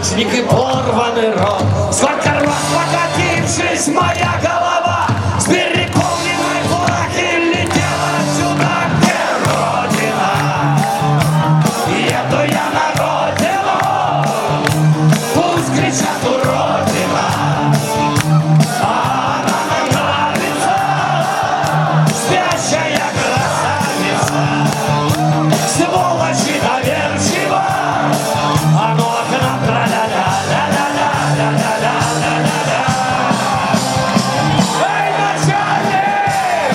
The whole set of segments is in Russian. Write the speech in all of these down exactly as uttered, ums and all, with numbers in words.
наручник и порванный рот. Сколько раз покатившись моя голова с переполненной плахи летела сюда, где Родина. Еду я на родину, пусть кричат уродина. А она нам нравится, спящая красавица. Сволочи доверчиво, а ну к нам тра-ля-ля-ля-ля-ля-ля-ля-ля-ля-ля. Эй, начальник!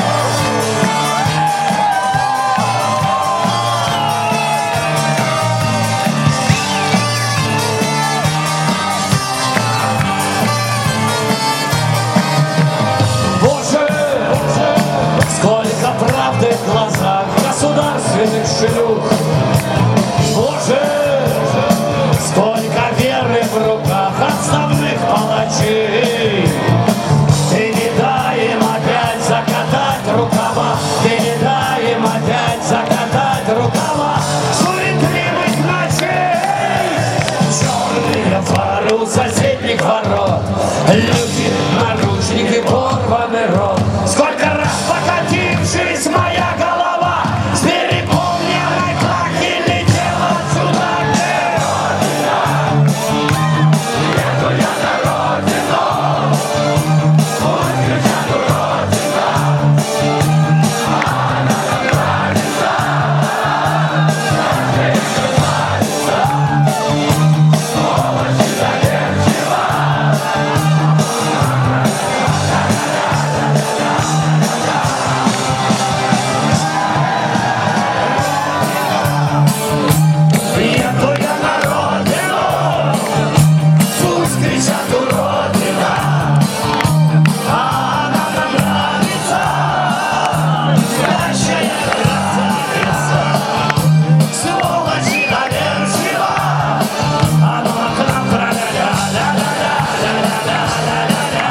Боже, сколько правды в глазах государственных шлюх. Боже, сколько веры в руках отставных палачей. Ты не дай им опять закатать рукава, ты не дай им опять закатать рукава суетливых ночей. Черные фары у соседних ворот, люди, наручники, порванный рот. Сколько раз покатившись моя голова с переполненной плахи летела сюда, где Родина. Еду я на родину, пусть кричат уродина. А она нам нравится, спящая красавица. Сволочи доверчиво. Еду я на родину, пусть кричат уродина. А она нам нравится, спящая красавица. Сволочи доверчиво, а ну к нам тра-ля-ля-ля-ля-ля-ля-ля-ля-ля-ля.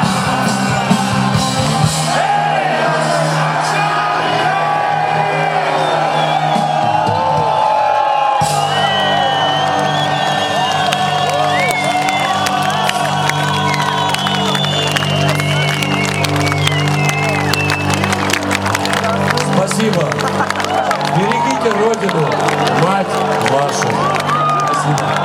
Спасибо. Берегите Родину, мать вашу. Спасибо.